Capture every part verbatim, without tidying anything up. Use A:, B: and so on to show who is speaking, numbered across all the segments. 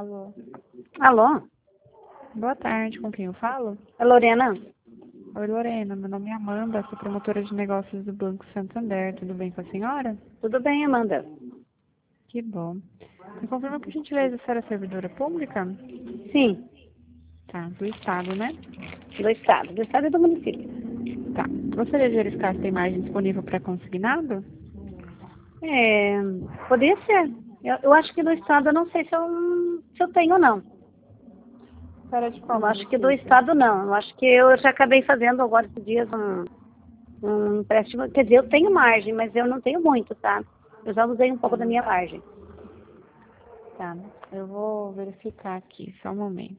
A: Alô.
B: Alô?
A: Boa tarde, com quem eu falo?
B: É Lorena?
A: Oi, Lorena, meu nome é Amanda, sou promotora de negócios do Banco Santander. Tudo bem com a senhora?
B: Tudo bem, Amanda?
A: Que bom. Me confirma, por gentileza, a senhora é servidora pública?
B: Sim,
A: Tá, do Estado, né?
B: do Estado. Do Estado e do município.
A: Tá. Gostaria de verificar se tem margem disponível para consignado?
B: É, poderia ser. Eu, eu acho que do Estado, eu não sei se eu, se eu tenho ou não.
A: Para de qual
B: Eu acho que do
A: município?
B: Estado, não. Eu acho que eu já acabei fazendo agora esses dias um, um empréstimo. Quer dizer, eu tenho margem, mas eu não tenho muito, tá? Eu já usei um pouco da minha margem.
A: Tá, eu vou verificar aqui, só um momento.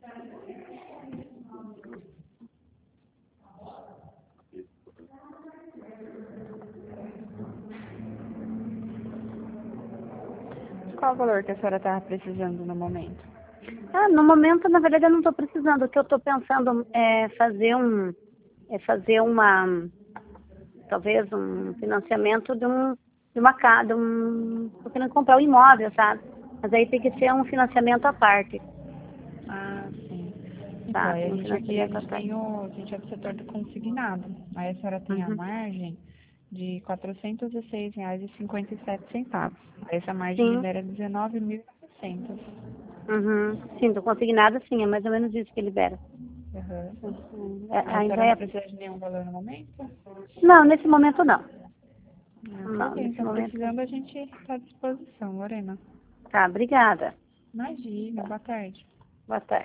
A: Qual o valor que a senhora estava precisando no momento?
B: Ah, no momento, na verdade, eu não estou precisando. O que eu estou pensando é fazer um... É fazer uma... Talvez um financiamento de um... De uma casa, de um... Estou querendo comprar um imóvel, sabe? Mas aí tem que ser um financiamento à parte,
A: Ah, sim. Então,
B: tá?
A: aí a
B: Um
A: gente aqui, a
B: financiamento à
A: gente
B: parte.
A: tem o, a gente é do setor do consignado. Aí a senhora tem a
B: Uhum.
A: margem de quatrocentos e seis reais e cinquenta e sete centavos. Aí essa margem
B: Sim.
A: libera dezenove mil e novecentos.
B: Uhum. Sim, do consignado, sim. É mais ou menos isso que libera.
A: Uhum.
B: Uhum. É,
A: Aí a
B: ainda
A: senhora não
B: é...
A: precisa de nenhum valor no momento?
B: Não, nesse momento, não.
A: Ah, tá
B: Não,
A: ok.
B: nesse
A: Então,
B: momento...
A: precisando, a gente está à disposição, Lorena.
B: Tá, obrigada.
A: Imagina, boa tarde.
B: Boa tarde.